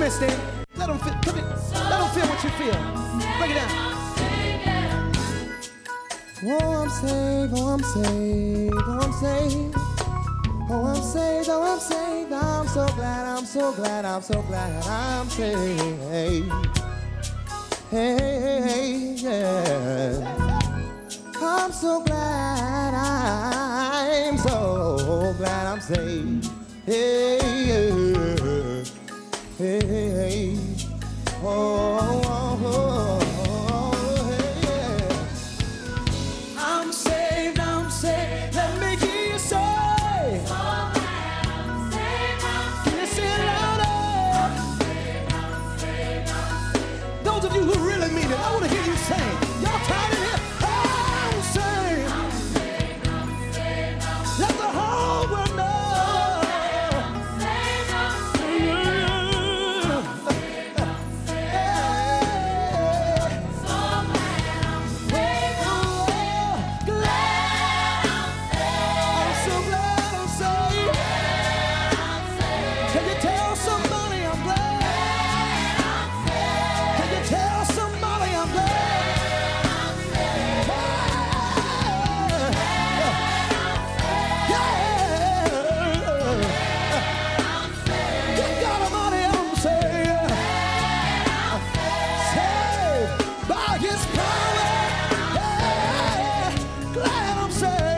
here, Stan. Let them feel, let them feel what you feel. Break it down. Oh, I'm saved, oh, I'm saved, oh, I'm saved. Oh, I'm saved, oh, I'm saved. I'm so glad, I'm so glad, I'm so glad I'm saved. Hey, hey, hey, yeah. I'm so glad, I'm so glad I'm saved. Hey, yeah. Hey, hey, hey. Oh, oh, oh, oh, hey, yeah. I'm saved, let me hear you say. Those of you who really mean it, I want to hear you sing. Y'all tired of it? I'm saved. Let the whole world know. Can you tell somebody I'm glad? Can you tell somebody I'm glad? Good God Almighty, I'm saved. Saved by His power. Glad I'm saved.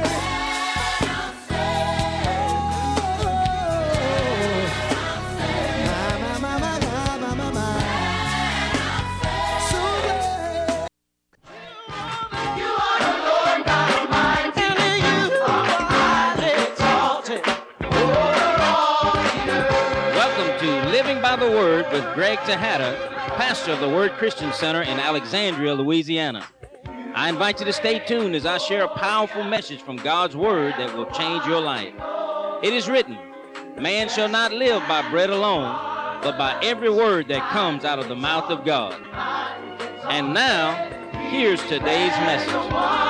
Welcome to Living by the Word with Greg Tejada, pastor of the Word Christian Center in Alexandria, Louisiana. I invite you to stay tuned as I share a powerful message from God's Word that will change your life. It is written, man shall not live by bread alone, but by every word that comes out of the mouth of God. And now, here's today's message.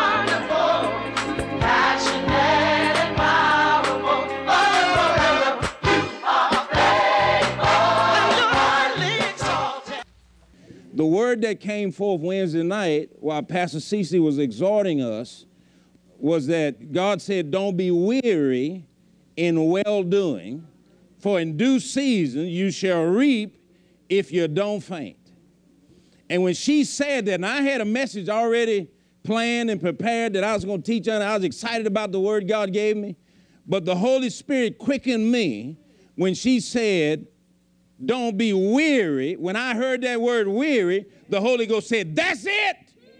The word that came forth Wednesday night while Pastor Cece was exhorting us was that God said, don't be weary in well-doing, for in due season you shall reap if you don't faint. And when she said that, and I had a message already planned and prepared that I was going to teach on, I was excited about the word God gave me, but the Holy Spirit quickened me when she said, don't be weary. When I heard that word weary, the Holy Ghost said, that's it.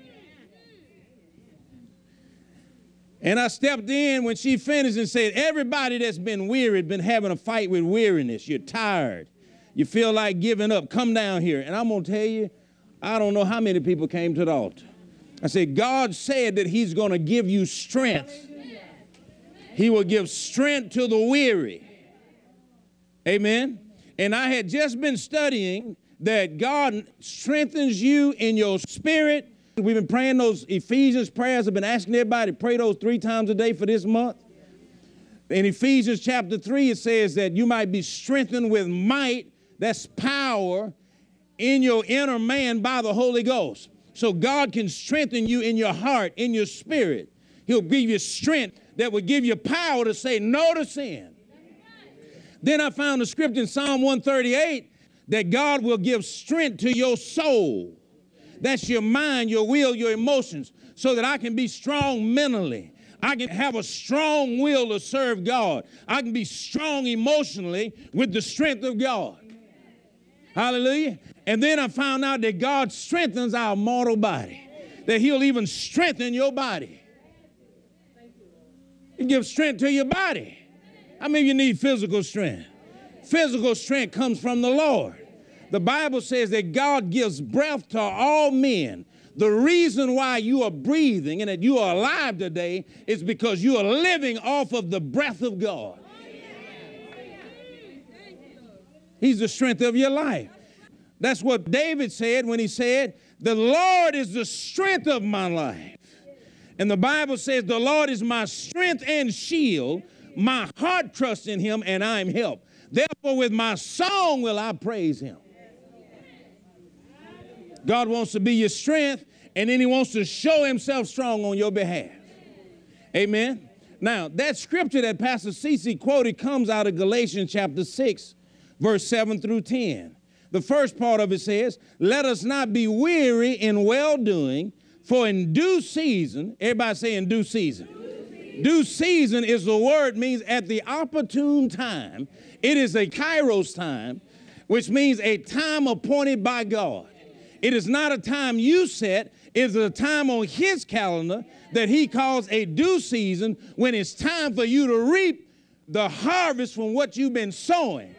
And I stepped in when she finished and said, everybody that's been weary, been having a fight with weariness. You're tired. You feel like giving up. Come down here. And I'm going to tell you, I don't know how many people came to the altar. I said, God said that He's going to give you strength. He will give strength to the weary. Amen. And I had just been studying that God strengthens you in your spirit. We've been praying those Ephesians prayers. I've been asking everybody to pray those 3 times a day for this month. In Ephesians chapter 3, it says that you might be strengthened with might, that's power, in your inner man by the Holy Ghost. So God can strengthen you in your heart, in your spirit. He'll give you strength that will give you power to say no to sin. Then I found the scripture in Psalm 138 that God will give strength to your soul. That's your mind, your will, your emotions, so that I can be strong mentally. I can have a strong will to serve God. I can be strong emotionally with the strength of God. Hallelujah. And then I found out that God strengthens our mortal body, that He'll even strengthen your body. He gives strength to your body. How many of you need physical strength? Physical strength comes from the Lord. The Bible says that God gives breath to all men. The reason why you are breathing and that you are alive today is because you are living off of the breath of God. He's the strength of your life. That's what David said when he said, the Lord is the strength of my life. And the Bible says, the Lord is my strength and shield. My heart trusts in Him, and I am helped. Therefore, with my song will I praise Him. God wants to be your strength, and then he wants to show himself strong on your behalf. Amen. Now, that scripture that Pastor Cece quoted comes out of Galatians chapter 6, verse 7 through 10. The first part of it says, let us not be weary in well-doing, for in due season, everybody say in due season. Due season is the word, means at the opportune time. It is a kairos time, which means a time appointed by God. It is not a time you set. It is a time on his calendar that he calls a due season, when it's time for you to reap the harvest from what you've been sowing.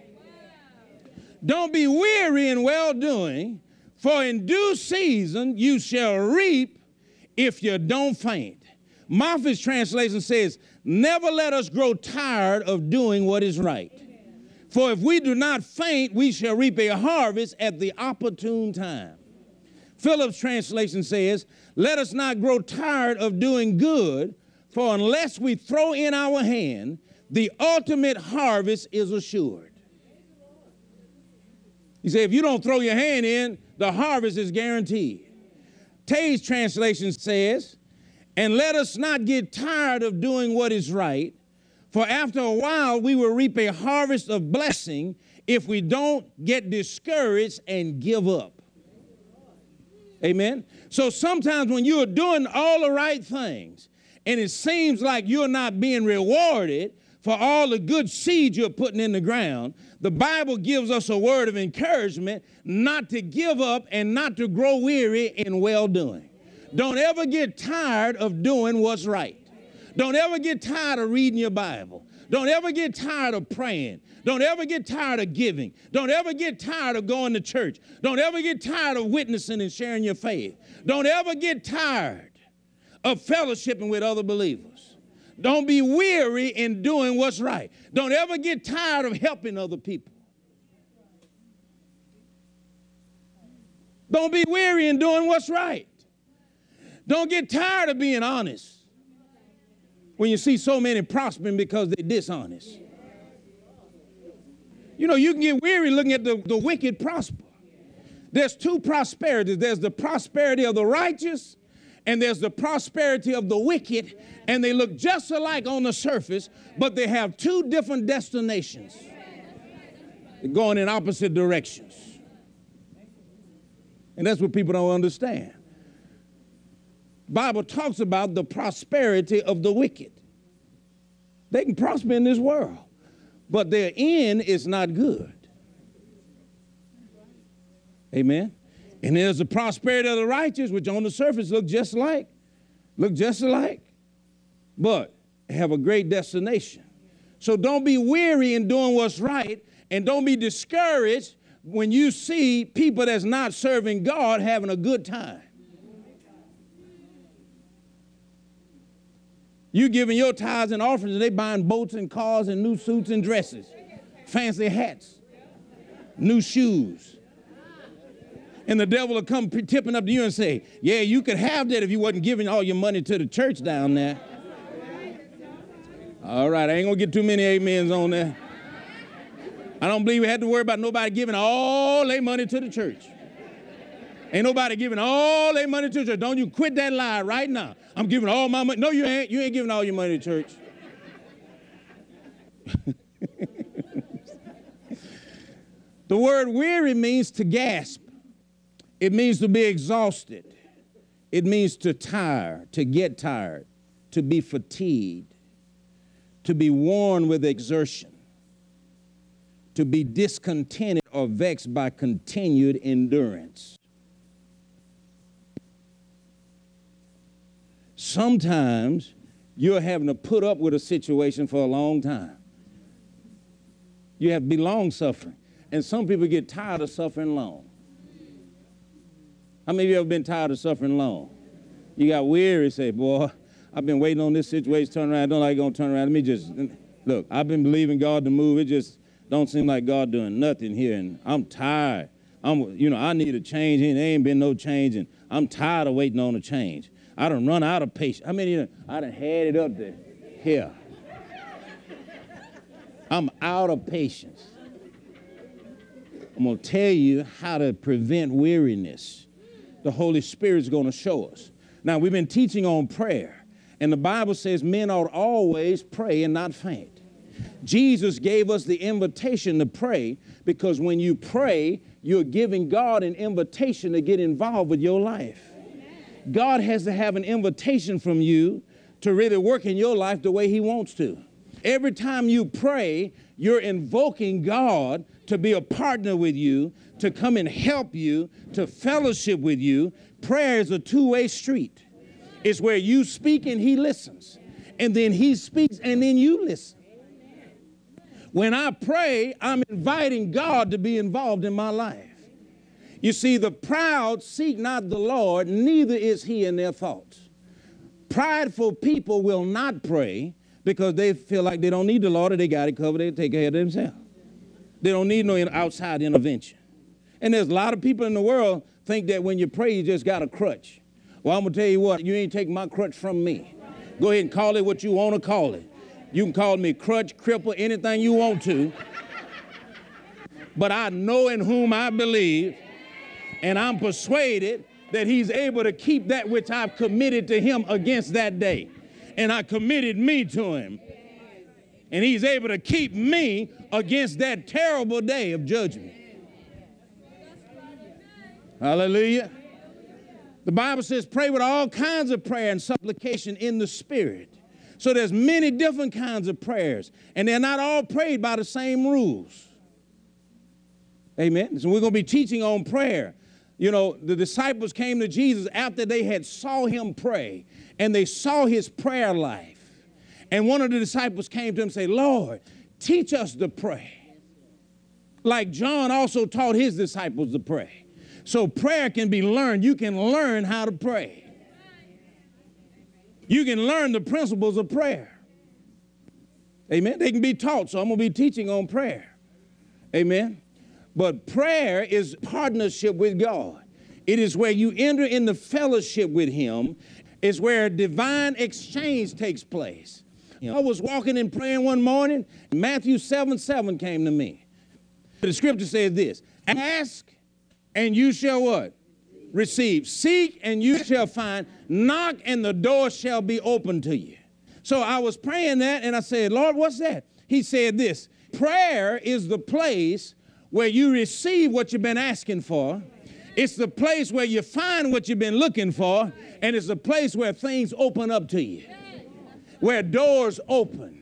Don't be weary in well-doing, for in due season you shall reap if you don't faint. Moffat's translation says, never let us grow tired of doing what is right. For if we do not faint, we shall reap a harvest at the opportune time. Phillips' translation says, let us not grow tired of doing good, for unless we throw in our hand, the ultimate harvest is assured. He said, if you don't throw your hand in, the harvest is guaranteed. Tay's translation says, and let us not get tired of doing what is right, for after a while we will reap a harvest of blessing if we don't get discouraged and give up. Amen. So sometimes when you're doing all the right things and it seems like you're not being rewarded for all the good seed you're putting in the ground, the Bible gives us a word of encouragement not to give up and not to grow weary in well-doing. Don't ever get tired of doing what's right. Don't ever get tired of reading your Bible. Don't ever get tired of praying. Don't ever get tired of giving. Don't ever get tired of going to church. Don't ever get tired of witnessing and sharing your faith. Don't ever get tired of fellowshipping with other believers. Don't be weary in doing what's right. Don't ever get tired of helping other people. Don't be weary in doing what's right. Don't get tired of being honest when you see so many prospering because they're dishonest. You know, you can get weary looking at the wicked prosper. There's two prosperities. There's the prosperity of the righteous, and there's the prosperity of the wicked, and they look just alike on the surface, but they have two different destinations. They're going in opposite directions. And that's what people don't understand. Bible talks about the prosperity of the wicked. They can prosper in this world, but their end is not good. Amen. And there's the prosperity of the righteous, which on the surface look just alike, but have a great destination. So don't be weary in doing what's right, and don't be discouraged when you see people that's not serving God having a good time. You giving your tithes and offerings, and they buying boats and cars and new suits and dresses, fancy hats, new shoes. And the devil will come tipping up to you and say, yeah, you could have that if you wasn't giving all your money to the church down there. All right, I ain't going to get too many amens on there. I don't believe we had to worry about nobody giving all their money to the church. Ain't nobody giving all their money to the church. Don't you quit that lie right now. I'm giving all my money. No, you ain't. You ain't giving all your money to church. The word weary means to gasp. It means to be exhausted. It means to tire, to get tired, to be fatigued, to be worn with exertion, to be discontented or vexed by continued endurance. Sometimes you're having to put up with a situation for a long time. You have to be long-suffering. And some people get tired of suffering long. How many of you ever been tired of suffering long? You got weary, say, boy, I've been waiting on this situation to turn around. I don't like it's going to turn around. Let me just, look, I've been believing God to move. It just don't seem like God doing nothing here. And I'm tired. I need a change. And there ain't been no change. And I'm tired of waiting on a change. I done run out of patience. How many of you, I done had it up there. Here. I'm out of patience. I'm going to tell you how to prevent weariness. The Holy Spirit's going to show us. Now, we've been teaching on prayer, and the Bible says men ought always pray and not faint. Jesus gave us the invitation to pray because when you pray, you're giving God an invitation to get involved with your life. God has to have an invitation from you to really work in your life the way he wants to. Every time you pray, you're invoking God to be a partner with you, to come and help you, to fellowship with you. Prayer is a two-way street. It's where you speak and he listens. And then he speaks and then you listen. When I pray, I'm inviting God to be involved in my life. You see, the proud seek not the Lord, neither is he in their thoughts. Prideful people will not pray because they feel like they don't need the Lord or they got it covered, they take care of themselves. They don't need no outside intervention. And there's a lot of people in the world think that when you pray, you just got a crutch. Well, I'm going to tell you what, you ain't taking my crutch from me. Go ahead and call it what you want to call it. You can call me crutch, cripple, anything you want to. But I know in whom I believe, and I'm persuaded that he's able to keep that which I've committed to him against that day. And I committed me to him. And he's able to keep me against that terrible day of judgment. Hallelujah. The Bible says pray with all kinds of prayer and supplication in the Spirit. So there's many different kinds of prayers, and they're not all prayed by the same rules. Amen. So we're going to be teaching on prayer. You know, the disciples came to Jesus after they had saw him pray, and they saw his prayer life. And one of the disciples came to him and said, Lord, teach us to pray. Like John also taught his disciples to pray. So prayer can be learned. You can learn how to pray. You can learn the principles of prayer. Amen. They can be taught, so I'm going to be teaching on prayer. Amen. But prayer is partnership with God. It is where you enter in the fellowship with him. It's where a divine exchange takes place. I was walking and praying one morning. Matthew 7:7 came to me. The scripture says this: ask and you shall what? Receive. Seek and you shall find. Knock and the door shall be open to you. So I was praying that and I said, Lord, what's that? He said this: prayer is the place where you receive what you've been asking for. It's the place where you find what you've been looking for. And it's the place where things open up to you, where doors open.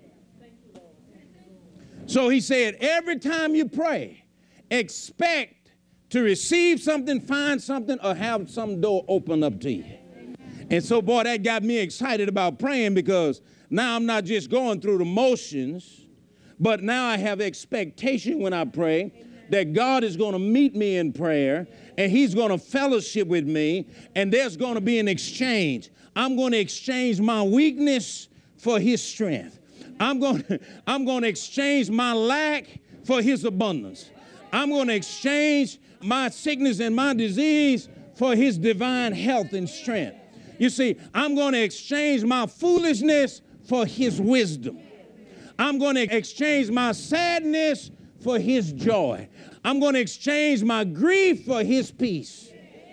So he said, every time you pray, expect to receive something, find something, or have some door open up to you. And so, boy, that got me excited about praying, because now I'm not just going through the motions, but now I have expectation when I pray that God is going to meet me in prayer, and he's going to fellowship with me, and there's going to be an exchange. I'm going to exchange my weakness for his strength. I'm going to exchange my lack for his abundance. I'm going to exchange my sickness and my disease for his divine health and strength. You see, I'm going to exchange my foolishness for his wisdom. I'm going to exchange my sadness for his joy. I'm going to exchange my grief for his peace.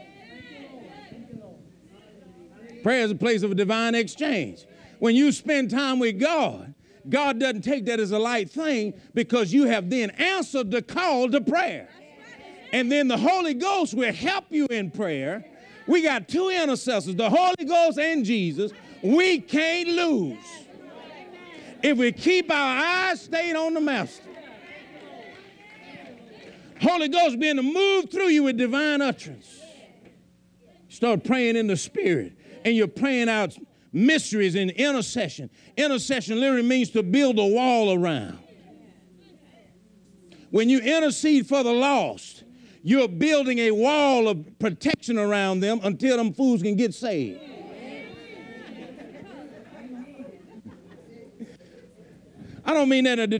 Prayer is a place of a divine exchange. When you spend time with God, God doesn't take that as a light thing, because you have then answered the call to prayer. And then the Holy Ghost will help you in prayer. We got two intercessors, the Holy Ghost and Jesus. We can't lose if we keep our eyes stayed on the Master. Holy Ghost being to move through you with divine utterance. Start praying in the Spirit, and you're praying out mysteries in intercession. Intercession literally means to build a wall around. When you intercede for the lost, you're building a wall of protection around them until them fools can get saved. I don't mean that in a